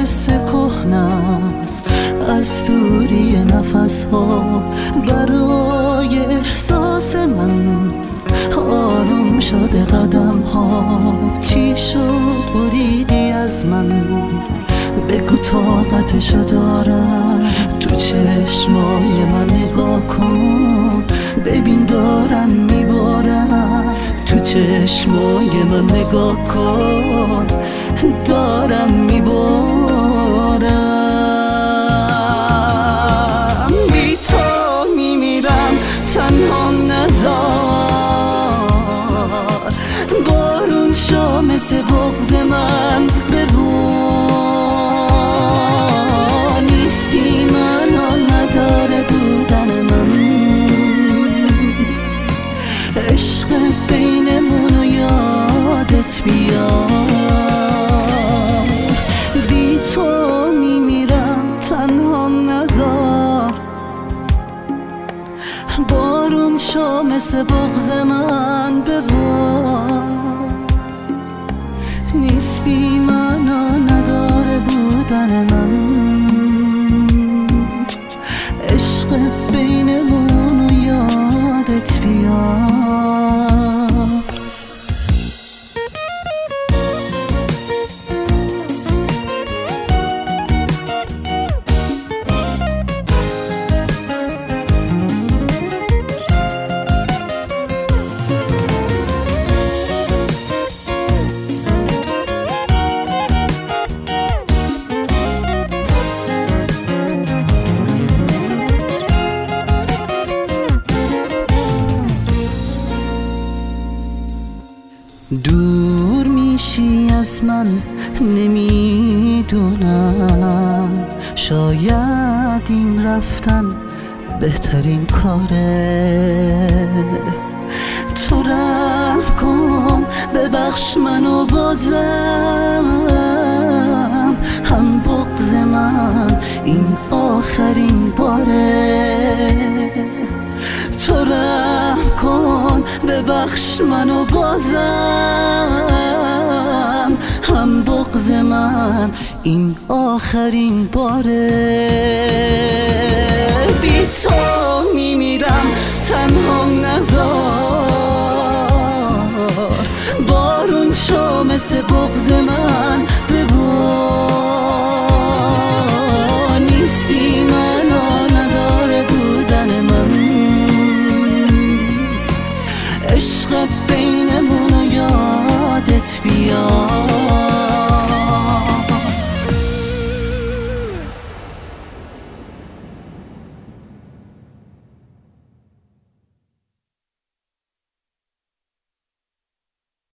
مثل کهنست، از دوری نفس ها برای احساس من آروم شده قدم ها. چی شد بریدی از من؟ بگو طاقتشو دارم. تو چشمای من نگاه کن، ببین دارم میبارم. تو چشمای من نگاه کن، دارم میبارم. بی تو میمیرم، تنها نذار. بارون شو مثل بغض من ببار. نیستی منو نداره بودن من. عشق بینمونو یادت بیار. بی تو میمیرم، تنها نذار. بارون شو مثل بغض من ببار. نیستی منو نداره بودن من. عشق بینمونو یادت بیار. دور میشی از من، نمیدونم. شاید این رفتن بهترین کاره. تو رحم کن، ببخش منو بازم. هم بغض من این آخرین باره. تو رحم کن، ببخش منو بازم. هم بغض من این آخرین باره. بی تو میمیرم، تنها نذار. بارون شو مثل بغض من